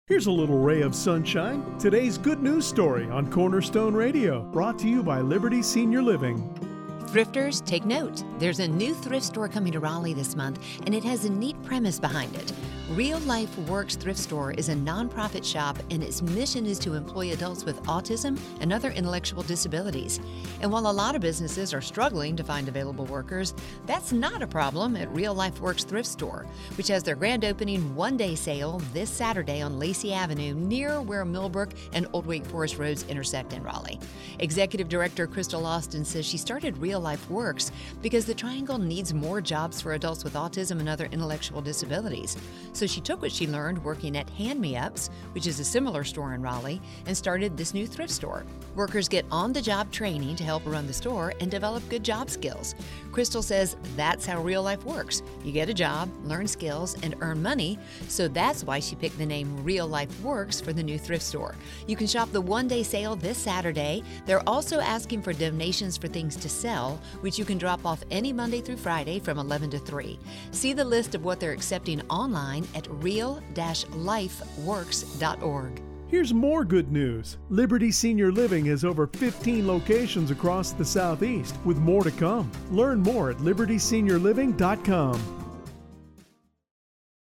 Here's a little ray of sunshine. Today's good news story on Cornerstone Radio, brought to you by Liberty Senior Living. Thrifters, take note. There's a new thrift store coming to Raleigh this month, and it has a neat premise behind it. Real Life Works Thrift Store is a nonprofit shop, and its mission is to employ adults with autism and other intellectual disabilities. And while a lot of businesses are struggling to find available workers, that's not a problem at Real Life Works Thrift Store, which has their grand opening one-day sale this Saturday on Lacey Avenue, near where Millbrook and Old Wake Forest Roads intersect in Raleigh. Executive Director Crystal Austin says she started Real Life Works because the Triangle needs more jobs for adults with autism and other intellectual disabilities. So she took what she learned working at Hand Me Ups, which is a similar store in Raleigh, and started this new thrift store. Workers get on-the-job training to help run the store and develop good job skills. Crystal says that's how real life works. You get a job, learn skills, and earn money, so that's why she picked the name Real Life Works for the new thrift store. You can shop the one-day sale this Saturday. They're also asking for donations for things to sell, which you can drop off any Monday through Friday from 11 to 3. See the list of what they're accepting online at real-lifeworks.org. Here's more good news. Liberty Senior Living has over 15 locations across the Southeast, with more to come. Learn more at libertyseniorliving.com.